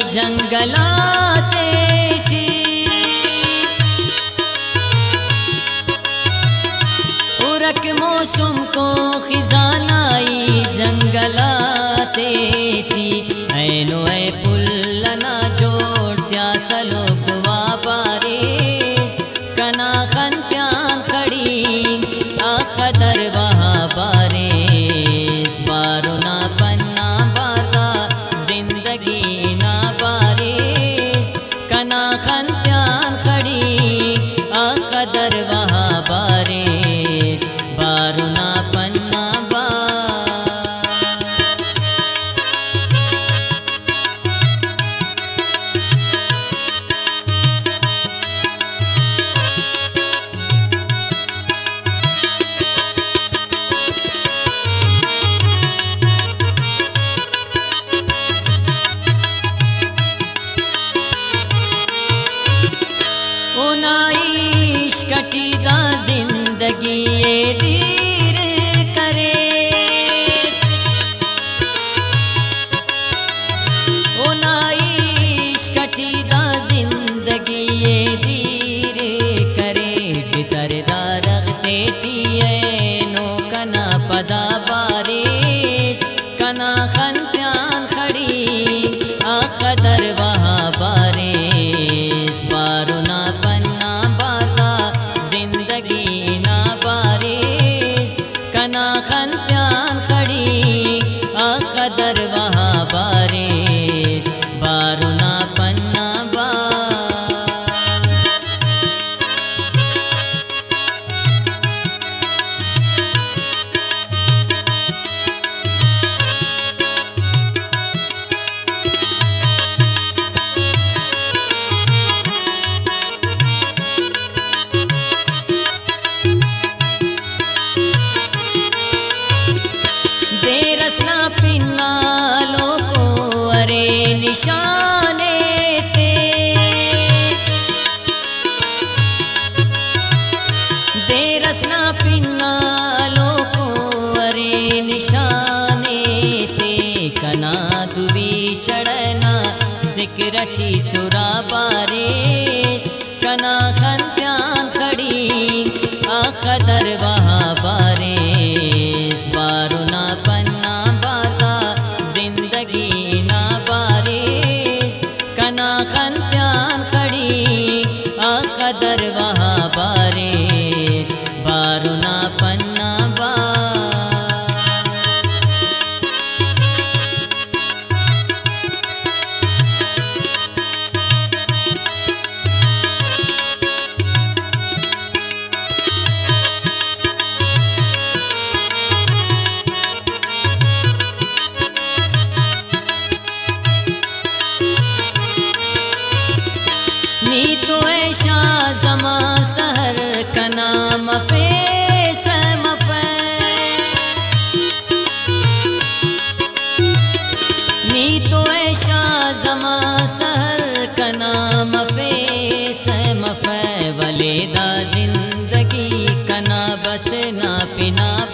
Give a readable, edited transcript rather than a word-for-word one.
जंगलाते थी उरक मौसम को खिजानाई जंगलाते थी ऐनो ऐ पुल्लना जोड़ प्यासलो दुआ बारिश कना खंत्यान खड़ी आखदर वहाँ बारिश बारो ना पन्ना बाता जिंदगी ना बारिश कना खंत्यान खड़ी आखदर वहाँ बारिश बारो ना पन्ना बा कटीदा जिंदगी ये दीर करे ओ नाइश कटीदा जिंदगी ये दीर करे बितरदा रखते टिए नो कना पदा बारिश कना खंत्यान खड़ी आखदर वहाँ बारिश बारो ना पन्ना कना खंत्यान खड़ी आखदर वहाँ बारिश बारो ना पन्ना बा पिन्नालो को अरे निशाने ते दे रसना पिन्नालो को अरे निशाने ते कना दुबी चढ़ना जिक्रटी सुरा बारिश कना खंत्यान खड़ी आखदर वहाँ बारिश बारो ना पन्ना जिंदगी ना बारिश कना खंत्यान खड़ी आखदर वहाँ बारिश बारो ना पन्ना बा नी तो ऐशा जमा सहर का नाम पे समफे नी तो ऐशा जमा सहर का नाम पे समफे वलेदा जिंदगी कना बस ना पिना